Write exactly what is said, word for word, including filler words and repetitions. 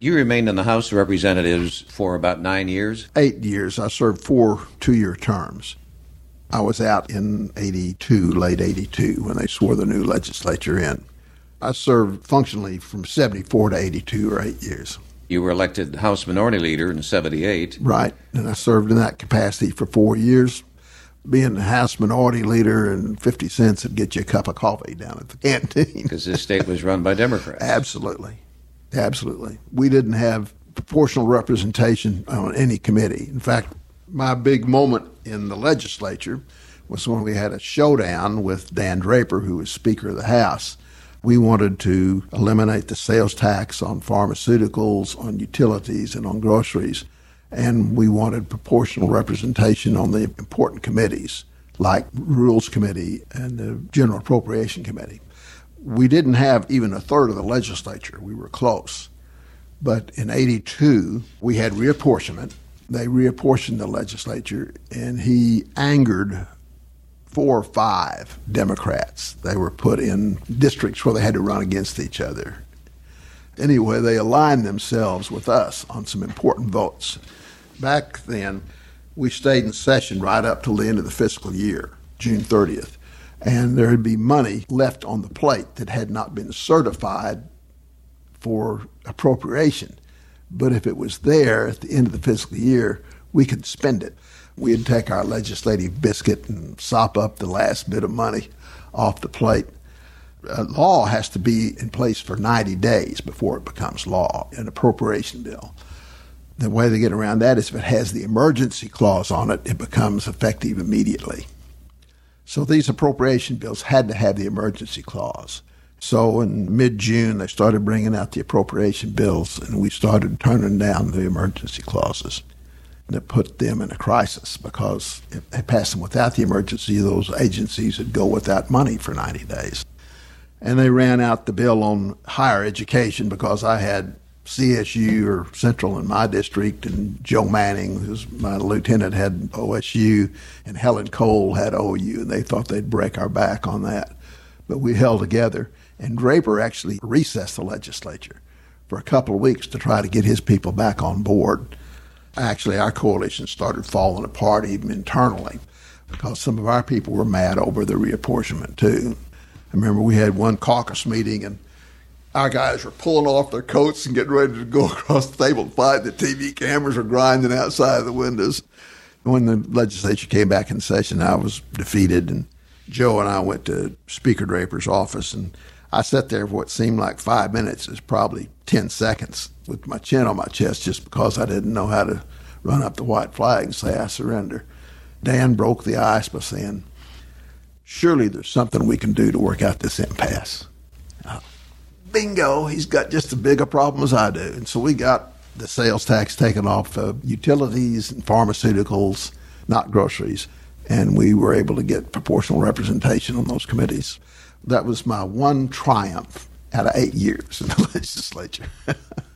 You remained in the House of Representatives for about nine years? Eight years. I served four two-year terms. I was out in eighty-two, late eighty-two, when they swore the new legislature in. I served functionally from seventy-four to eighty-two, or eight years. You were elected House Minority Leader in seventy-eight. Right, and I served in that capacity for four years. Being the House Minority Leader and fifty cents would get you a cup of coffee down at the canteen. Because this state was run by Democrats. Absolutely. Absolutely. We didn't have proportional representation on any committee. In fact, my big moment in the legislature was when we had a showdown with Dan Draper, who was Speaker of the House. We wanted to eliminate the sales tax on pharmaceuticals, on utilities, and on groceries. And we wanted proportional representation on the important committees, like Rules Committee and the General Appropriation Committee. We didn't have even a third of the legislature. We were close. But in eighty-two, we had reapportionment. They reapportioned the legislature, and he angered four or five Democrats. They were put in districts where they had to run against each other. Anyway, they aligned themselves with us on some important votes. Back then, we stayed in session right up till the end of the fiscal year, June thirtieth, and there would be money left on the plate that had not been certified for appropriation. But if it was there at the end of the fiscal year, we could spend it. We'd take our legislative biscuit and sop up the last bit of money off the plate. A law has to be in place for ninety days before it becomes law, an appropriation bill. The way they get around that is if it has the emergency clause on it, it becomes effective immediately. So these appropriation bills had to have the emergency clause. So in mid-June, they started bringing out the appropriation bills, and we started turning down the emergency clauses. That put them in a crisis, because if they passed them without the emergency, those agencies would go without money for ninety days. And they ran out the bill on higher education because I had C S U or Central in my district, and Joe Manning, who's my lieutenant, had O S U, and Helen Cole had O U, and they thought they'd break our back on that. But we held together, and Draper actually recessed the legislature for a couple of weeks to try to get his people back on board. Actually, our coalition started falling apart even internally because some of our people were mad over the reapportionment, too. I remember we had one caucus meeting, and our guys were pulling off their coats and getting ready to go across the table to fight. The T V cameras were grinding outside of the windows. When the legislature came back in session, I was defeated, and Joe and I went to Speaker Draper's office, and I sat there for what seemed like five minutes. It was probably ten seconds with my chin on my chest just because I didn't know how to run up the white flag and say, I surrender. Dan broke the ice by saying, surely there's something we can do to work out this impasse. Uh, bingo, he's got just as big a problem as I do. And so we got the sales tax taken off of utilities and pharmaceuticals, not groceries, and we were able to get proportional representation on those committees. That was my one triumph out of eight years in the legislature.